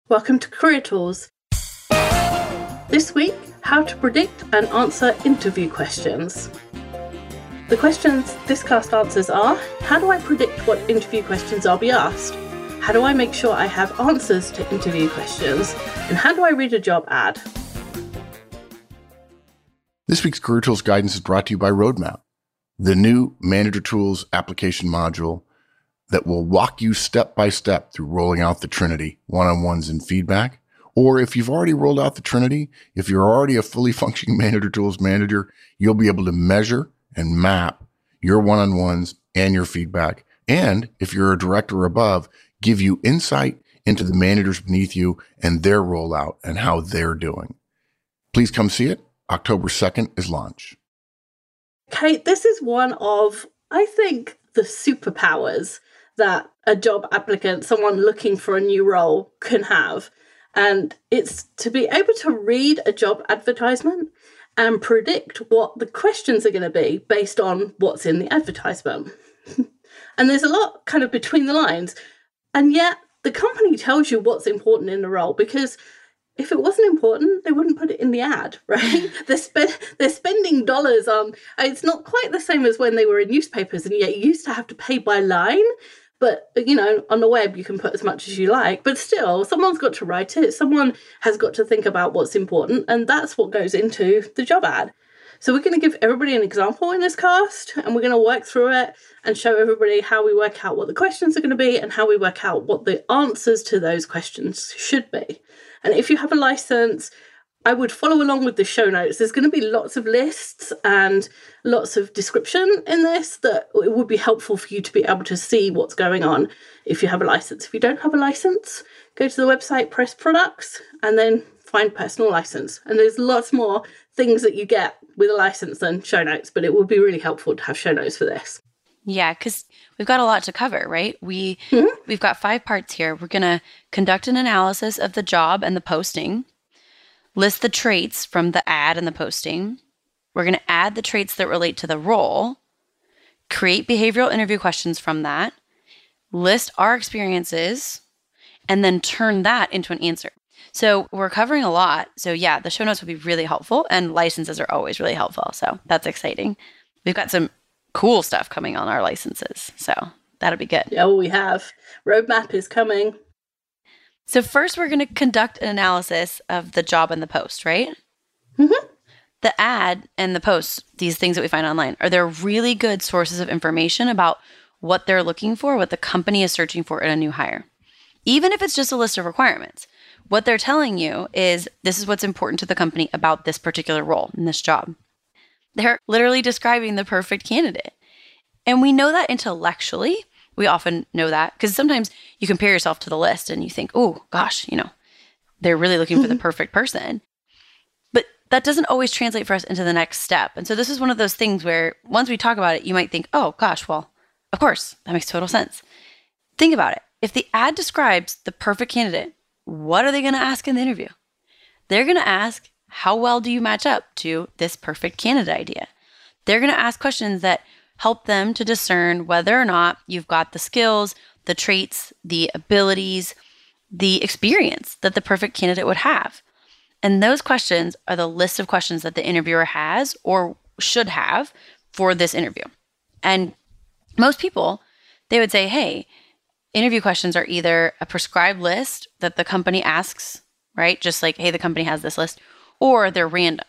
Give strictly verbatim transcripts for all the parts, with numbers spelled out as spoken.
Welcome to Career Tools. This week, how to predict and answer interview questions. The questions this cast answers are: how do I predict what interview questions I'll be asked? How do I make sure I have answers to interview questions? And how do I read a job ad? This week's Career Tools guidance is brought to you by Roadmap, the new Manager Tools application module that will walk you step by step through rolling out the Trinity, one-on-ones and feedback. Or if you've already rolled out the Trinity, if you're already a fully functioning Manager Tools manager, you'll be able to measure and map your one-on-ones and your feedback. And if you're a director or above, give you insight into the managers beneath you and their rollout and how they're doing. Please come see it. October second is launch. Kate, this is one of, I think, the superpowers that a job applicant, someone looking for a new role, can have. And it's to be able to read a job advertisement and predict what the questions are going to be based on what's in the advertisement. And there's a lot kind of between the lines. And yet the company tells you what's important in the role, because if it wasn't important, they wouldn't put it in the ad, right? they're, spe- they're spending dollars on, it's not quite the same as when they were in newspapers, and yet you used to have to pay by line. But, you know, on the web, you can put as much as you like. But still, someone's got to write it. Someone has got to think about what's important. And that's what goes into the job ad. So we're going to give everybody an example in this cast. And we're going to work through it and show everybody how we work out what the questions are going to be and how we work out what the answers to those questions should be. And if you have a license, I would follow along with the show notes. There's going to be lots of lists and lots of description in this that it would be helpful for you to be able to see what's going on if you have a license. If you don't have a license, go to the website, press products, and then find personal license. And there's lots more things that you get with a license than show notes, but it would be really helpful to have show notes for this. Yeah, because we've got a lot to cover, right? We, Mm-hmm. We've got five parts here. We're going to conduct an analysis of the job and the posting, list the traits from the ad and the posting. We're going to add the traits that relate to the role, create behavioral interview questions from that, list our experiences, and then turn that into an answer. So we're covering a lot. So yeah, the show notes would be really helpful, and licenses are always really helpful. So that's exciting. We've got some cool stuff coming on our licenses. So that'll be good. Yeah, well, we have. Roadmap is coming. So first, we're going to conduct an analysis of the job and the post, right? Mm-hmm. The ad and the post, these things that we find online, are there really good sources of information about what they're looking for, what the company is searching for in a new hire? Even if it's just a list of requirements, what they're telling you is this is what's important to the company about this particular role in this job. They're literally describing the perfect candidate. And we know that intellectually. We often know that because sometimes you compare yourself to the list and you think, oh, gosh, you know, they're really looking for the perfect person. But that doesn't always translate for us into the next step. And so this is one of those things where once we talk about it, you might think, oh, gosh, well, of course, that makes total sense. Think about it. If the ad describes the perfect candidate, what are they going to ask in the interview? They're going to ask, how well do you match up to this perfect candidate idea? They're going to ask questions that help them to discern whether or not you've got the skills, the traits, the abilities, the experience that the perfect candidate would have. And those questions are the list of questions that the interviewer has or should have for this interview. And most people, they would say, hey, interview questions are either a prescribed list that the company asks, right? Just like, hey, the company has this list, or they're random.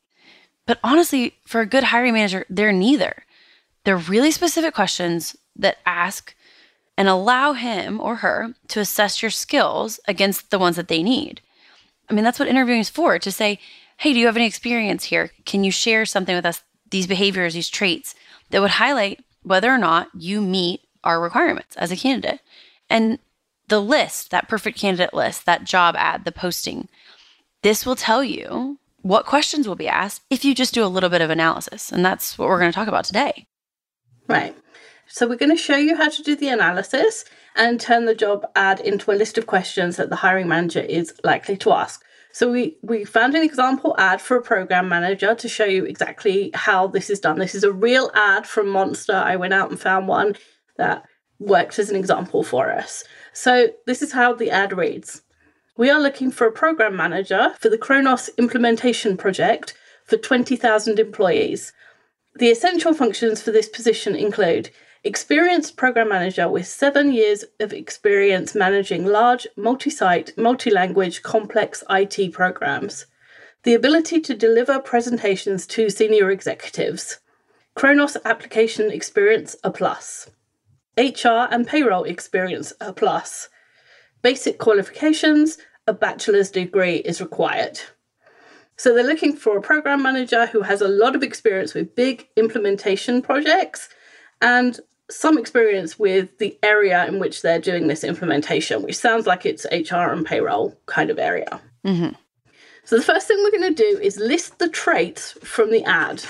But honestly, for a good hiring manager, they're neither. They're really specific questions that ask and allow him or her to assess your skills against the ones that they need. I mean, that's what interviewing is for, to say, hey, do you have any experience here? Can you share something with us, these behaviors, these traits that would highlight whether or not you meet our requirements as a candidate? And the list, that perfect candidate list, that job ad, the posting, this will tell you what questions will be asked if you just do a little bit of analysis. And that's what we're going to talk about today. Right. So we're going to show you how to do the analysis and turn the job ad into a list of questions that the hiring manager is likely to ask. So we, we found an example ad for a program manager to show you exactly how this is done. This is a real ad from Monster. I went out and found one that worked as an example for us. So this is how the ad reads. We are looking for a program manager for the Kronos implementation project for twenty thousand employees. The essential functions for this position include experienced program manager with seven years of experience managing large, multi-site, multi-language, complex I T programs. The ability to deliver presentations to senior executives. Kronos application experience, a plus. H R and payroll experience, a plus. Basic qualifications, a bachelor's degree is required. So they're looking for a program manager who has a lot of experience with big implementation projects and some experience with the area in which they're doing this implementation, which sounds like it's H R and payroll kind of area. Mm-hmm. So the first thing we're going to do is list the traits from the ad.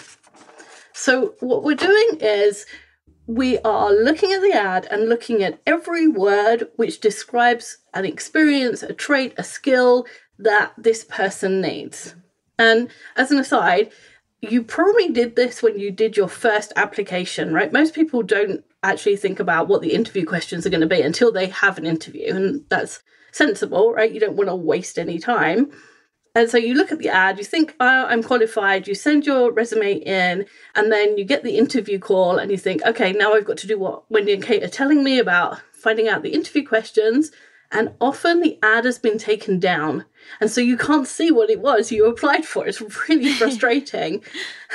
So what we're doing is we are looking at the ad and looking at every word which describes an experience, a trait, a skill that this person needs. And as an aside, you probably did this when you did your first application, right? Most people don't actually think about what the interview questions are going to be until they have an interview. And that's sensible, right? You don't want to waste any time. And so you look at the ad, you think, oh, I'm qualified, you send your resume in, and then you get the interview call and you think, okay, now I've got to do what Wendy and Kate are telling me about finding out the interview questions. And often the ad has been taken down. And so you can't see what it was you applied for. It's really frustrating.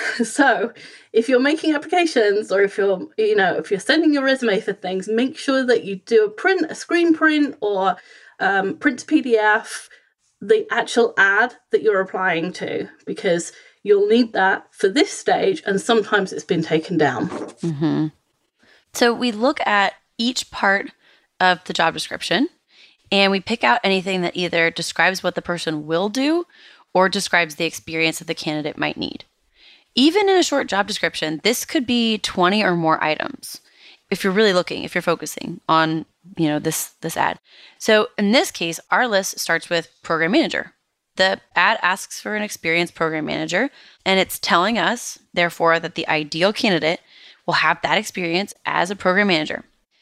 So if you're making applications or if you're, you know, if you're sending your resume for things, make sure that you do a print, a screen print or um, print to P D F, the actual ad that you're applying to, because you'll need that for this stage. And sometimes it's been taken down. Mm-hmm. So we look at each part of the job description and we pick out anything that either describes what the person will do or describes the experience that the candidate might need. Even in a short job description, this could be twenty or more items if you're really looking, if you're focusing on, you know, this, this ad. So in this case, our list starts with program manager. The ad asks for an experienced program manager, and it's telling us, therefore, that the ideal candidate will have that experience as a program manager.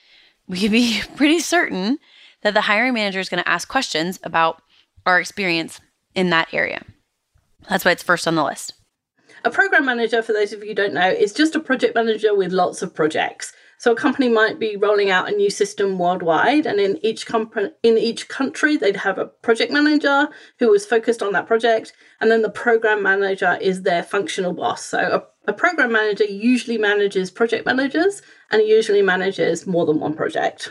We can be pretty certain that the hiring manager is going to ask questions about our experience in that area. That's why it's first on the list. A program manager, for those of you who don't know, is just a project manager with lots of projects. So a company might be rolling out a new system worldwide, and in each company, in each country, they'd have a project manager who was focused on that project, and then the program manager is their functional boss. So a, a program manager usually manages project managers, and it usually manages more than one project.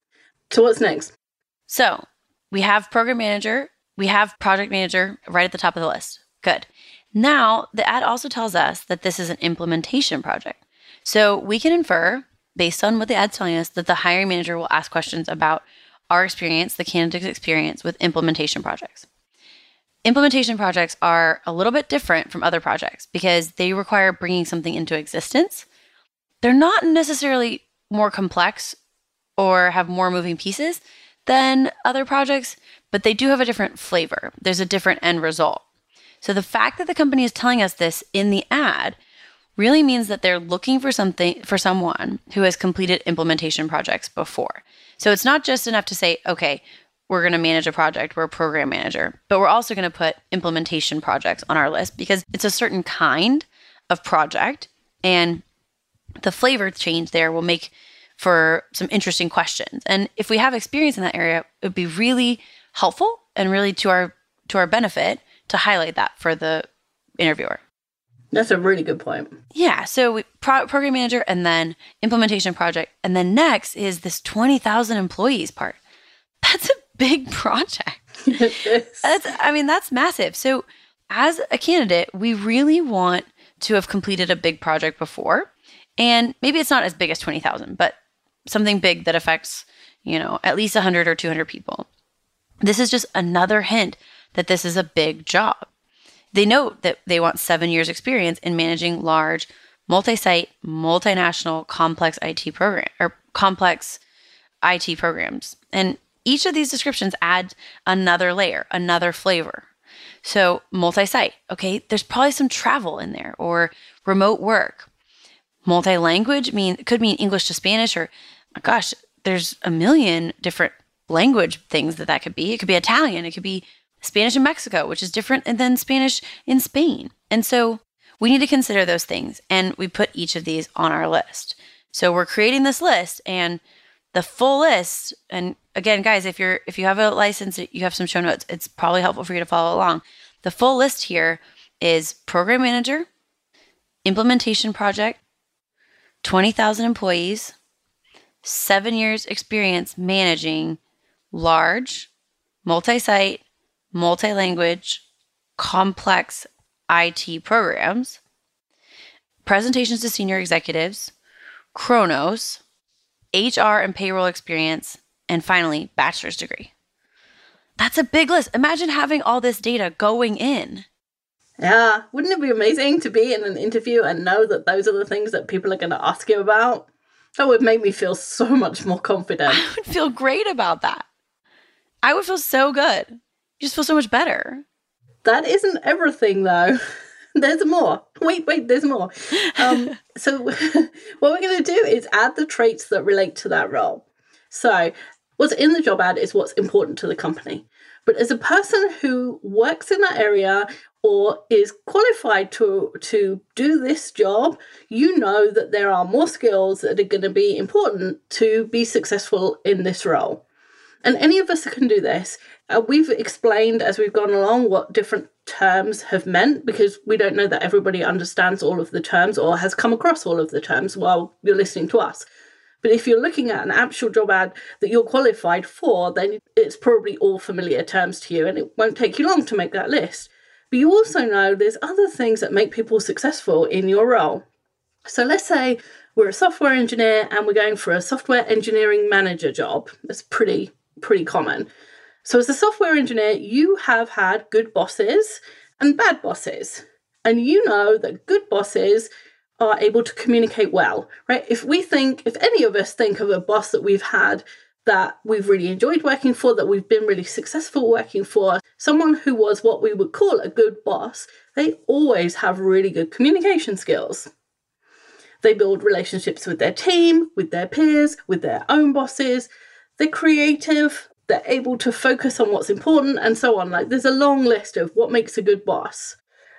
So what's next? So we have program manager, we have project manager right at the top of the list. Good. Now, the ad also tells us that this is an implementation project. So we can infer, based on what the ad's telling us, that the hiring manager will ask questions about our experience, the candidate's experience with implementation projects. Implementation projects are a little bit different from other projects because they require bringing something into existence. They're not necessarily more complex or have more moving pieces than other projects, but they do have a different flavor. There's a different end result. So the fact that the company is telling us this in the ad really means that they're looking for something for someone who has completed implementation projects before. So it's not just enough to say, okay, we're going to manage a project, we're a program manager, but we're also going to put implementation projects on our list because it's a certain kind of project, and the flavor change there will make for some interesting questions. And if we have experience in that area, it would be really helpful and really to our to our benefit to highlight that for the interviewer. That's a really good point. Yeah. So we pro- program manager and then implementation project. And then next is this twenty thousand employees part. That's a big project. It is. That's, I mean, that's massive. So as a candidate, we really want to have completed a big project before. And maybe it's not as big as twenty thousand, but something big that affects, you know, at least one hundred or two hundred people. This is just another hint that this is a big job. They note that they want seven years experience in managing large, multi-site, multinational, complex I T program or complex I T programs. And each of these descriptions adds another layer, another flavor. So multi-site, okay, there's probably some travel in there or remote work. Multi-language mean could mean English to Spanish or, gosh, there's a million different language things that that could be. It could be Italian. It could be Spanish in Mexico, which is different than Spanish in Spain. And so we need to consider those things. And we put each of these on our list. So we're creating this list, and the full list, and again, guys, if you're if you have a license, you have some show notes, it's probably helpful for you to follow along. The full list here is program manager, implementation project, twenty thousand employees, seven years experience managing large, multi-site, multi-language, complex I T programs, presentations to senior executives, Kronos, H R and payroll experience, and finally, bachelor's degree. That's a big list. Imagine having all this data going in. Yeah, wouldn't it be amazing to be in an interview and know that those are the things that people are going to ask you about? That would make me feel so much more confident. I would feel great about that. I would feel so good. You just feel so much better. That isn't everything, though. There's more. Wait, wait, there's more. Um, so what we're going to do is add the traits that relate to that role. So what's in the job ad is what's important to the company. But as a person who works in that area or is qualified to, to do this job, you know that there are more skills that are going to be important to be successful in this role. And any of us can do this. Uh, we've explained as we've gone along what different terms have meant, because we don't know that everybody understands all of the terms or has come across all of the terms while you're listening to us. But if you're looking at an actual job ad that you're qualified for, then it's probably all familiar terms to you, and it won't take you long to make that list. But you also know there's other things that make people successful in your role. So let's say we're a software engineer and we're going for a software engineering manager job. That's pretty, pretty common. So as a software engineer, you have had good bosses and bad bosses. And you know that good bosses are able to communicate well, right? If we think, if any of us think of a boss that we've had that we've really enjoyed working for, that we've been really successful working for, someone who was what we would call a good boss, they always have really good communication skills. They build relationships with their team, with their peers, with their own bosses. They're creative. They're able to focus on what's important and so on. Like, there's a long list of what makes a good boss.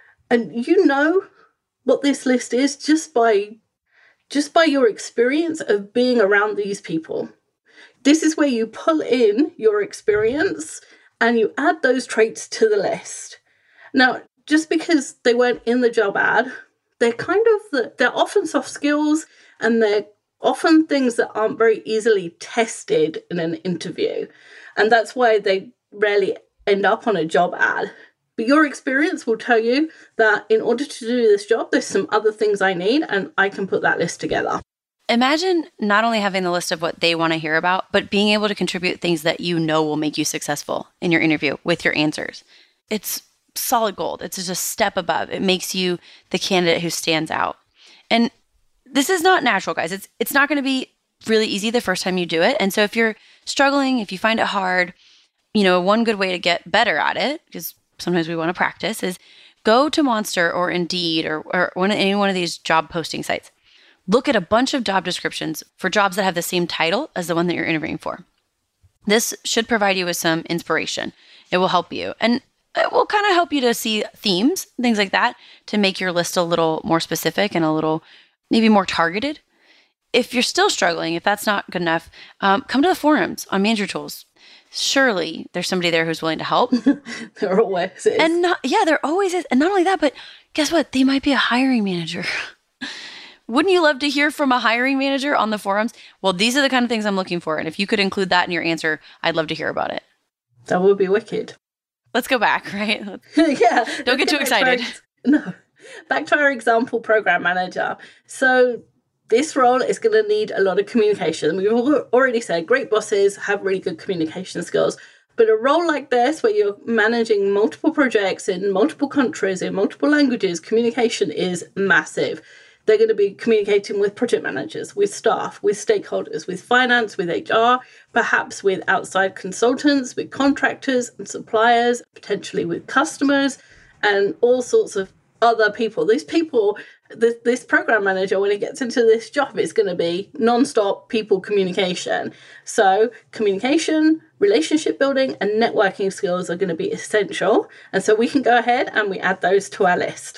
And you know what this list is just by just by your experience of being around these people. This is where you pull in your experience and you add those traits to the list. Now, just because they weren't in the job ad, they're kind of the, they're often soft skills, and they're often things that aren't very easily tested in an interview. And that's why they rarely end up on a job ad. But your experience will tell you that in order to do this job, there's some other things I need, and I can put that list together. Imagine not only having the list of what they want to hear about, but being able to contribute things that you know will make you successful in your interview with your answers. It's solid gold. It's just a step above. It makes you the candidate who stands out. And this is not natural, guys. It's it's not going to be really easy the first time you do it. And so if you're struggling, if you find it hard, you know, one good way to get better at it, because sometimes we want to practice, is go to Monster or Indeed or, or one, any one of these job posting sites. Look at a bunch of job descriptions for jobs that have the same title as the one that you're interviewing for. This should provide you with some inspiration. It will help you. And it will kind of help you to see themes, things like that, to make your list a little more specific and a little maybe more targeted. If you're still struggling, if that's not good enough, um, come to the forums on Manager Tools. Surely there's somebody there who's willing to help. There always is. And not, yeah, there always is. And not only that, but guess what? They might be a hiring manager. Wouldn't you love to hear from a hiring manager on the forums? Well, these are the kind of things I'm looking for. And if you could include that in your answer, I'd love to hear about it. That would be wicked. Let's go back, right? Yeah. Don't get too excited. Our, no. Back to our example program manager. So this role is going to need a lot of communication. We've already said great bosses have really good communication skills. But a role like this, where you're managing multiple projects in multiple countries, in multiple languages, communication is massive. They're going to be communicating with project managers, with staff, with stakeholders, with finance, with H R, perhaps with outside consultants, with contractors and suppliers, potentially with customers, and all sorts of other people. These people, this, this program manager, when he gets into this job, is going to be non-stop people communication. So communication, relationship building and networking skills are going to be essential. And so we can go ahead and we add those to our list.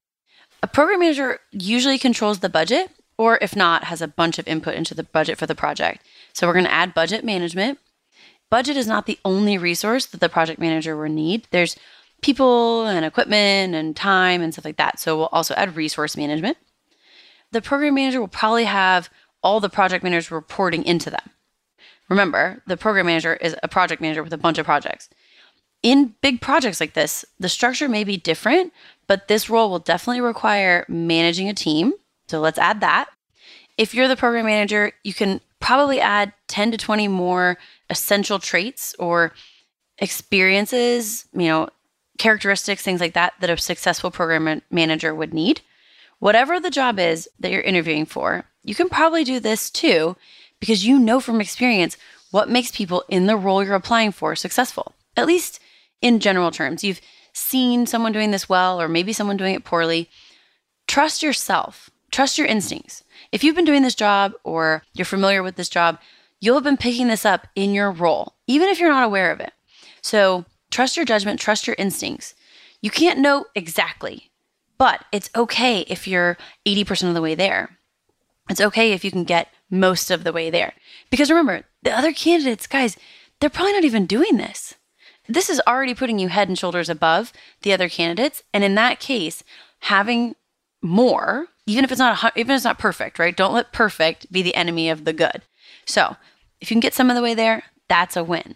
A program manager usually controls the budget, or if not, has a bunch of input into the budget for the project. So we're going to add budget management. Budget is not the only resource that the project manager will need. There's people and equipment and time and stuff like that. So we'll also add resource management. The program manager will probably have all the project managers reporting into them. Remember, the program manager is a project manager with a bunch of projects. In big projects like this, the structure may be different, but this role will definitely require managing a team. So let's add that. If you're the program manager, you can probably add ten to twenty more essential traits or experiences, you know, characteristics, things like that, that a successful program manager would need. Whatever the job is that you're interviewing for, you can probably do this too, because you know from experience what makes people in the role you're applying for successful. At least in general terms, you've seen someone doing this well, or maybe someone doing it poorly. Trust yourself. Trust your instincts. If you've been doing this job or you're familiar with this job, you'll have been picking this up in your role, even if you're not aware of it. So trust your judgment, trust your instincts. You can't know exactly, but it's okay if you're eighty percent of the way there. It's okay if you can get most of the way there. Because remember, the other candidates, guys, they're probably not even doing this. This is already putting you head and shoulders above the other candidates. And in that case, having more, even if it's not, even if it's not perfect, right? Don't let perfect be the enemy of the good. So if you can get some of the way there, that's a win.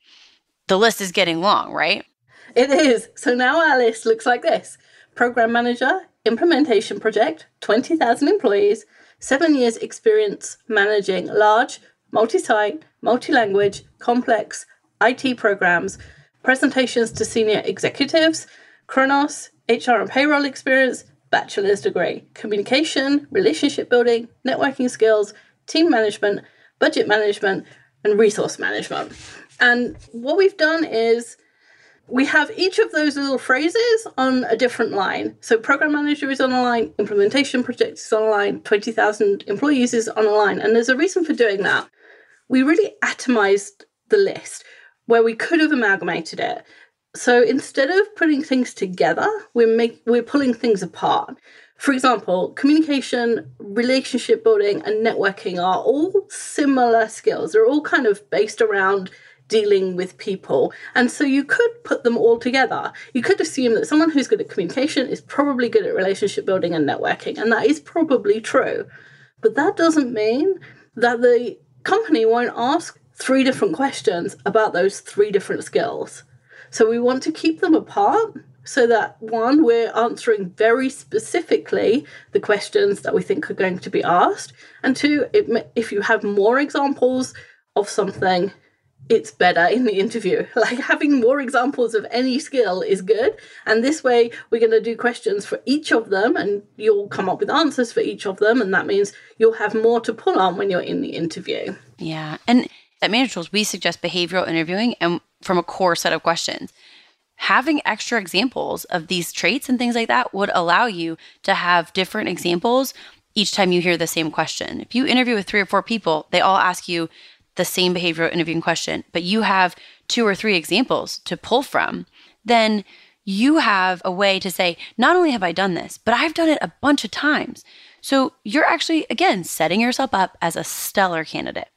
The list is getting long, right? It is. So now our list looks like this. Program manager, implementation project, twenty thousand employees, seven years experience managing large, multi-site, multi-language, complex I T programs, presentations to senior executives, Kronos, H R and payroll experience, bachelor's degree, communication, relationship building, networking skills, team management, budget management, and resource management. And what we've done is we have each of those little phrases on a different line. So program manager is on a line, implementation project is on a line, twenty thousand employees is on a line. And there's a reason for doing that. We really atomized the list where we could have amalgamated it. So instead of putting things together, we're make, we're pulling things apart. For example, communication, relationship building, and networking are all similar skills. They're all kind of based around dealing with people. And so you could put them all together. You could assume that someone who's good at communication is probably good at relationship building and networking. And that is probably true. But that doesn't mean that the company won't ask three different questions about those three different skills. So we want to keep them apart so that, one, we're answering very specifically the questions that we think are going to be asked. And two, it, if you have more examples of something, it's better in the interview. Like having more examples of any skill is good. And this way we're going to do questions for each of them and you'll come up with answers for each of them. And that means you'll have more to pull on when you're in the interview. Yeah. And at Manager Tools, we suggest behavioral interviewing and from a core set of questions. Having extra examples of these traits and things like that would allow you to have different examples each time you hear the same question. If you interview with three or four people, they all ask you the same behavioral interviewing question, but you have two or three examples to pull from, then you have a way to say, not only have I done this, but I've done it a bunch of times. So you're actually, again, setting yourself up as a stellar candidate.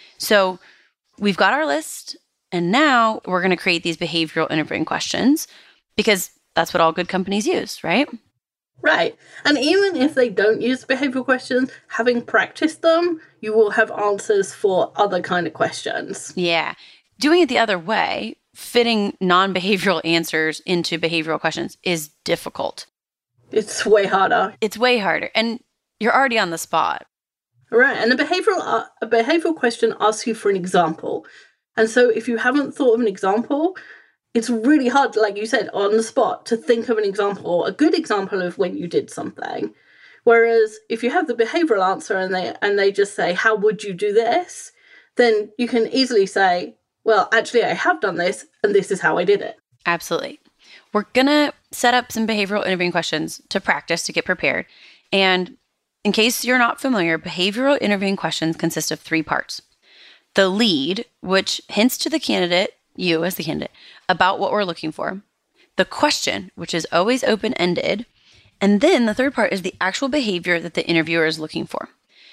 So we've got our list, and now we're going to create these behavioral interviewing questions because that's what all good companies use, right? Right. And even if they don't use behavioral questions, having practiced them, you will have answers for other kind of questions. Yeah. Doing it the other way, fitting non-behavioral answers into behavioral questions is difficult. It's way harder. It's way harder. And you're already on the spot. Right. And a behavioral, uh, a behavioral question asks you for an example. And so if you haven't thought of an example, it's really hard, like you said, on the spot to think of an example, a good example of when you did something. Whereas if you have the behavioral answer and they and they just say, how would you do this? Then you can easily say, well, actually, I have done this and this is how I did it. Absolutely. We're going to set up some behavioral interviewing questions to practice, to get prepared. And in case you're not familiar, behavioral interviewing questions consist of three parts. the lead, which hints to the candidate, you as the candidate, about what we're looking for, the question, which is always open-ended, and then the third part is the actual behavior that the interviewer is looking for.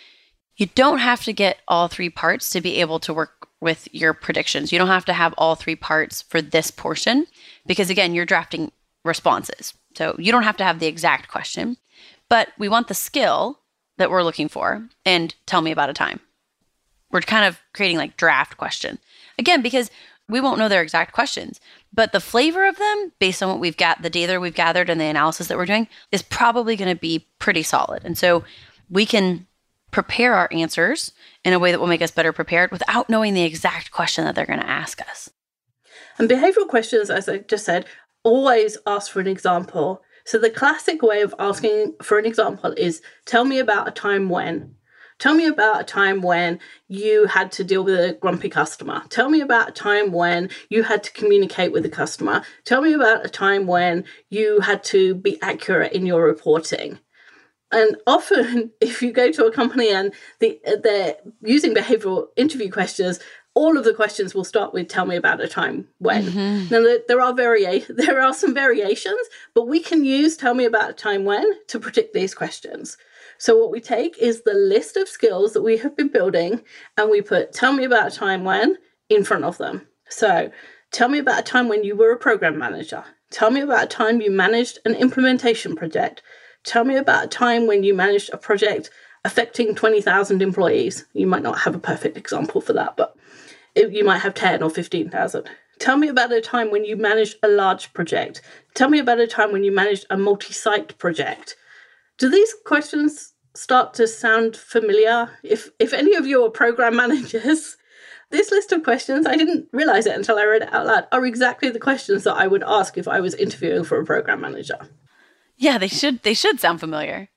You don't have to get all three parts to be able to work with your predictions. You don't have to have all three parts for this portion because, again, you're drafting responses. So you don't have to have the exact question, but we want the skill that we're looking for and tell me about a time. We're kind of creating like draft question. Again, because we won't know their exact questions, but the flavor of them based on what we've got, the data we've gathered and the analysis that we're doing is probably going to be pretty solid. And so we can prepare our answers in a way that will make us better prepared without knowing the exact question that they're going to ask us. And behavioral questions, as I just said, always ask for an example. So the classic way of asking for an example is, tell me about a time when. Tell me about a time when you had to deal with a grumpy customer. Tell me about a time when you had to communicate with a customer. Tell me about a time when you had to be accurate in your reporting. And often, if you go to a company and the, they're using behavioral interview questions, all of the questions will start with "Tell me about a time when." Mm-hmm. Now, there, there are varia- there are some variations, but we can use "Tell me about a time when" to predict these questions. So what we take is the list of skills that we have been building, and we put "Tell me about a time when" in front of them. So, tell me about a time when you were a program manager. Tell me about a time you managed an implementation project. Tell me about a time when you managed a project affecting twenty thousand employees. You might not have a perfect example for that, but it, you might have ten or fifteen thousand. Tell me about a time when you managed a large project. Tell me about a time when you managed a multi-site project. Do these questions start to sound familiar? If if any of you are program managers, this list of questions, I didn't realize it until I read it out loud, are exactly the questions that I would ask if I was interviewing for a program manager. Yeah, they should they should sound familiar.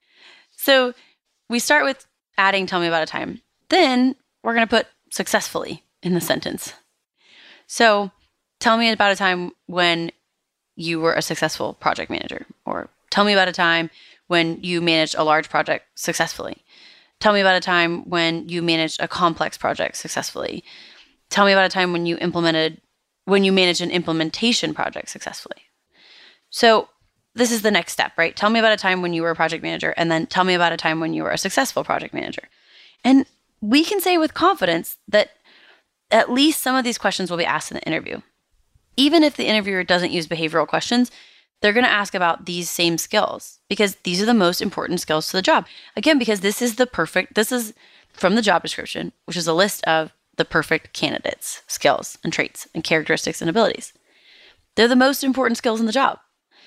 So we start with adding "Tell me about a time." Then we're going to put "successfully" in the sentence. So tell me about a time when you were a successful project manager, or tell me about a time when you managed a large project successfully. Tell me about a time when you managed a complex project successfully. Tell me about a time when you implemented, when you managed an implementation project successfully. So this is the next step, right? Tell me about a time when you were a project manager, and then tell me about a time when you were a successful project manager. And we can say with confidence that at least some of these questions will be asked in the interview. Even if the interviewer doesn't use behavioral questions, they're going to ask about these same skills because these are the most important skills to the job. Again, because this is the perfect, this is from the job description, which is a list of the perfect candidates' skills and traits and characteristics and abilities. They're the most important skills in the job.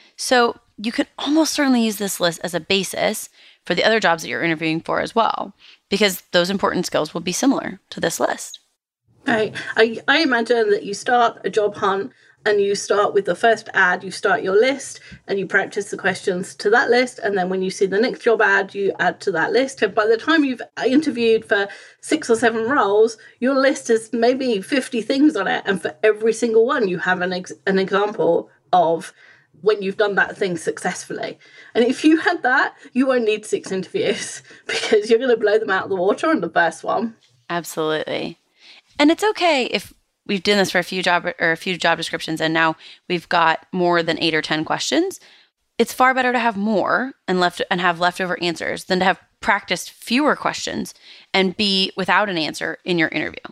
So you can almost certainly use this list as a basis for the other jobs that you're interviewing for as well, because those important skills will be similar to this list. Right. I, I imagine that you start a job hunt and you start with the first ad, you start your list and you practice the questions to that list. And then when you see the next job ad, you add to that list. And by the time you've interviewed for six or seven roles, your list has maybe fifty things on it. And for every single one, you have an ex- an example of when you've done that thing successfully. And if you had that, you won't need six interviews because you're going to blow them out of the water on the first one. Absolutely. And it's okay if we've done this for a few job or a few job descriptions and now we've got more than eight or ten questions. It's far better to have more and left and have leftover answers than to have practiced fewer questions and be without an answer in your interview.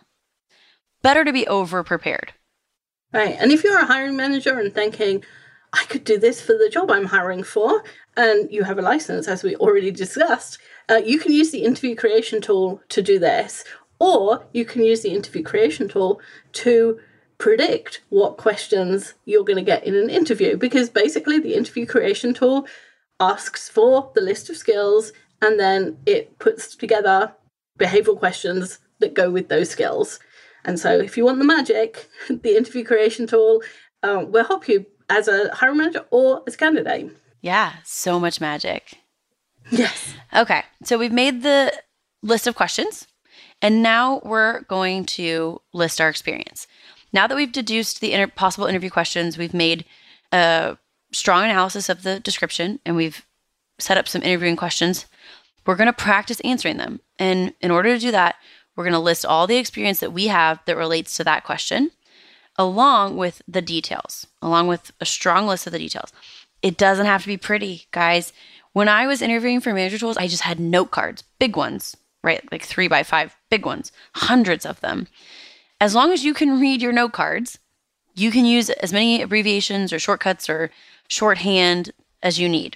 Better to be over prepared. Right. And if you're a hiring manager and thinking, I could do this for the job I'm hiring for, and you have a license, as we already discussed, uh, you can use the interview creation tool to do this. Or you can use the interview creation tool to predict what questions you're going to get in an interview. Because basically the interview creation tool asks for the list of skills and then it puts together behavioral questions that go with those skills. And so if you want the magic, the interview creation tool uh, will help you as a hiring manager or as a candidate. Yeah, so much magic. Yes. Okay, so we've made the list of questions. And now we're going to list our experience. Now that we've deduced the inter- possible interview questions, we've made a strong analysis of the description, and we've set up some interviewing questions, we're going to practice answering them. And in order to do that, We're going to list all the experience that we have that relates to that question, along with the details, along with a strong list of the details. It doesn't have to be pretty, guys. When I was interviewing for manager tools, I just had note cards, big ones, right? Like three by five, big ones, hundreds of them. As long as you can read your note cards, you can use as many abbreviations or shortcuts or shorthand as you need.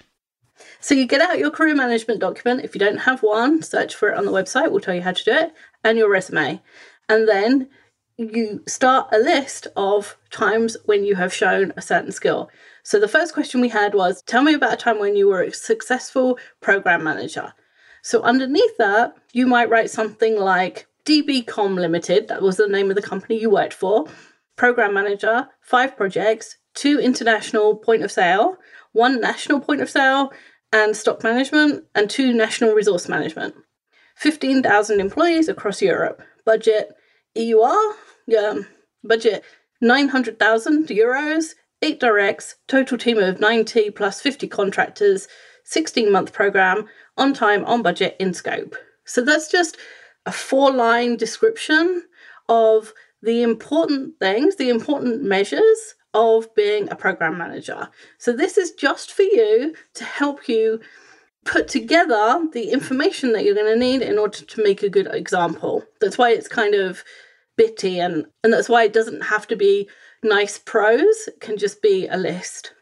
So you get out your career management document. If you don't have one, search for it on the website. We'll tell you how to do it, and your resume. And then you start a list of times when you have shown a certain skill. So the first question we had was, tell me about a time when you were a successful program manager. So underneath that, you might write something like D B Com Limited, that was the name of the company you worked for, program manager, five projects, two international point of sale, one national point of sale and stock management, and two national resource management. fifteen thousand employees across Europe. Budget E U R, yeah, budget nine hundred thousand euros, eight directs, total team of ninety plus fifty contractors, sixteen-month program, on time, on budget, in scope. So that's just a four-line description of the important things, the important measures of being a program manager. So this is just for you to help you put together the information that you're going to need in order to make a good example. That's why it's kind of bitty, and, and that's why it doesn't have to be nice prose. It can just be a list.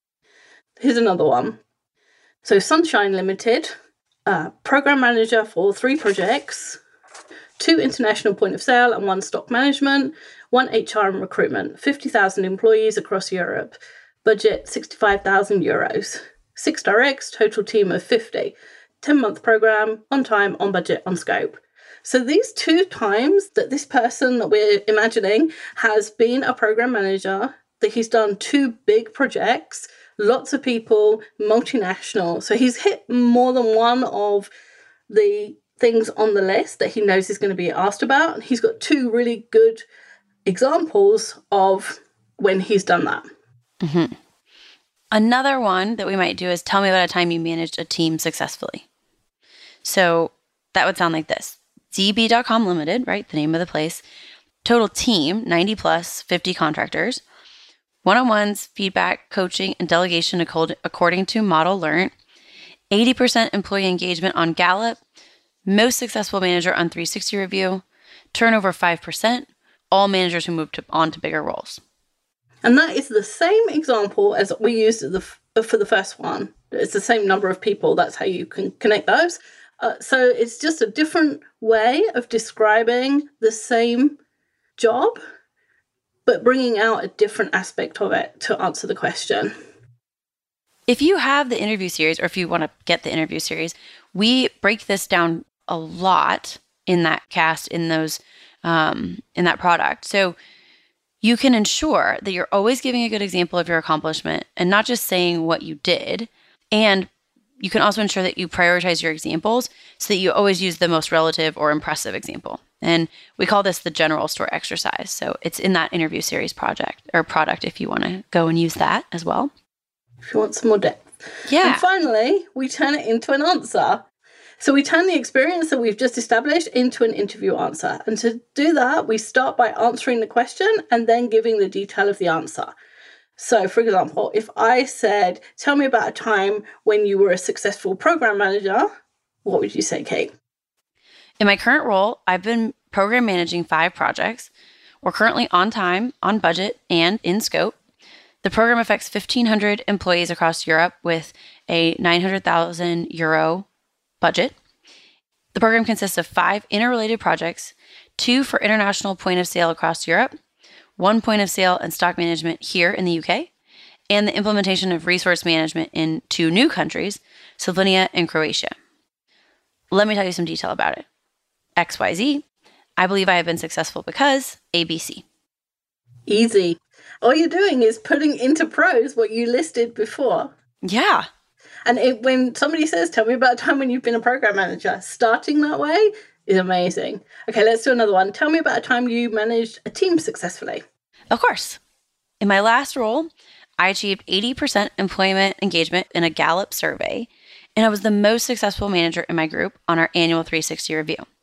Here's another one. So Sunshine Limited, uh, program manager for three projects, two international point of sale and one stock management, one H R and recruitment, fifty thousand employees across Europe, budget sixty-five thousand euros, six directs, total team of fifty, ten-month program, on time, on budget, on scope. So these two times that this person that we're imagining has been a program manager, that he's done two big projects, lots of people, multinational. So he's hit more than one of the things on the list that he knows he's going to be asked about. He's got two really good examples of when he's done that. Mm-hmm. Another one that we might do is tell me about a time you managed a team successfully. So that would sound like this. D B dot com Limited, right? The name of the place. Total team, ninety plus, fifty contractors. One-on-ones, feedback, coaching, and delegation according to Model Learned. eighty percent employee engagement on Gallup. Most successful manager on three sixty Review. Turnover five percent. All managers who moved to, on to bigger roles. And that is the same example as we used the, for the first one. It's the same number of people. That's how you can connect those. Uh, so it's just a different way of describing the same job, but bringing out a different aspect of it to answer the question. If you have the interview series, or if you want to get the interview series, we break this down a lot in that cast, in those, um, in that product. So you can ensure that you're always giving a good example of your accomplishment and not just saying what you did. And you can also ensure that you prioritize your examples so that you always use the most relative or impressive example. And we call this the general store exercise. So it's in that interview series project or product if you want to go and use that as well. If you want some more depth. Yeah. And finally, we turn it into an answer. So we turn the experience that we've just established into an interview answer. And to do that, we start by answering the question and then giving the detail of the answer. So, for example, if I said, tell me about a time when you were a successful program manager, what would you say, Kate? In my current role, I've been program managing five projects. We're currently on time, on budget, and in scope. The program affects fifteen hundred employees across Europe with a nine hundred thousand euro budget. The program consists of five interrelated projects, two for international point of sale across Europe, one point of sale and stock management here in the U K, and the implementation of resource management in two new countries, Slovenia and Croatia. Let me tell you some detail about it. X Y Z. I believe I have been successful because A B C. Easy. All you're doing is putting into prose what you listed before. Yeah. And it, when somebody says, tell me about a time when you've been a program manager, starting that way is amazing. Okay, let's do another one. Tell me about a time you managed a team successfully. Of course. In my last role, I achieved eighty percent employment engagement in a Gallup survey, and I was the most successful manager in my group on our annual three sixty review.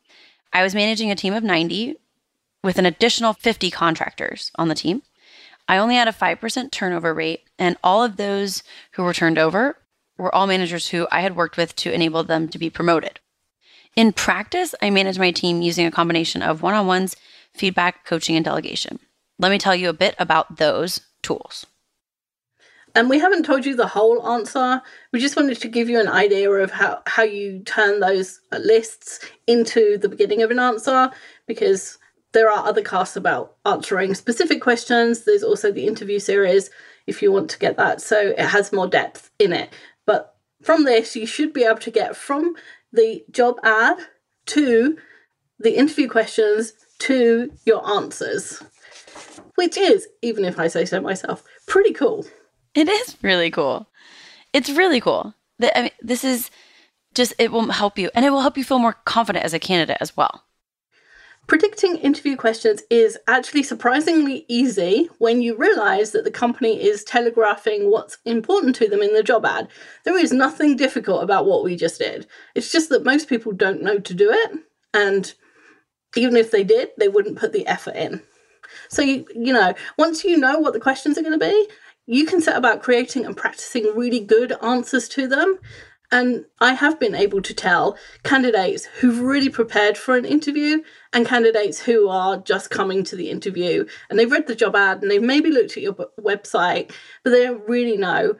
I was managing a team of ninety with an additional fifty contractors on the team. I only had a five percent turnover rate, and all of those who were turned over were all managers who I had worked with to enable them to be promoted. In practice, I managed my team using a combination of one-on-ones, feedback, coaching, and delegation. Let me tell you a bit about those tools. And we haven't told you the whole answer. We just wanted to give you an idea of how, how you turn those lists into the beginning of an answer, because there are other casts about answering specific questions. There's also the interview series if you want to get that. So it has more depth in it. But from this, you should be able to get from the job ad to the interview questions to your answers, which is, even if I say so myself, pretty cool. It is really cool. It's really cool. I mean, this is just, it will help you, and it will help you feel more confident as a candidate as well. Predicting interview questions is actually surprisingly easy when you realize that the company is telegraphing what's important to them in the job ad. There is nothing difficult about what we just did. It's just that most people don't know to do it, and even if they did, they wouldn't put the effort in. So, you, you know, once you know what the questions are going to be, you can set about creating and practicing really good answers to them. And I have been able to tell candidates who've really prepared for an interview and candidates who are just coming to the interview and they've read the job ad and they've maybe looked at your website, but they don't really know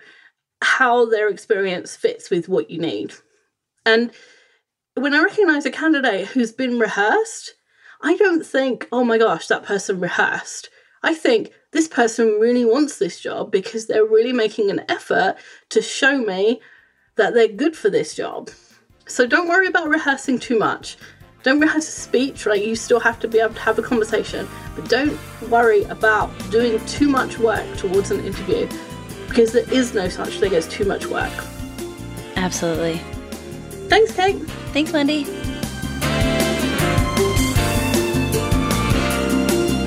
how their experience fits with what you need. And when I recognize a candidate who's been rehearsed, I don't think, oh my gosh, that person rehearsed. I think this person really wants this job because they're really making an effort to show me that they're good for this job. So don't worry about rehearsing too much. Don't rehearse a speech, right? You still have to be able to have a conversation, but don't worry about doing too much work towards an interview because there is no such thing as too much work. Absolutely. Thanks, Kate. Thanks, Wendy.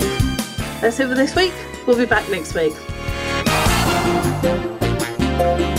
That's it for this week. We'll be back next week.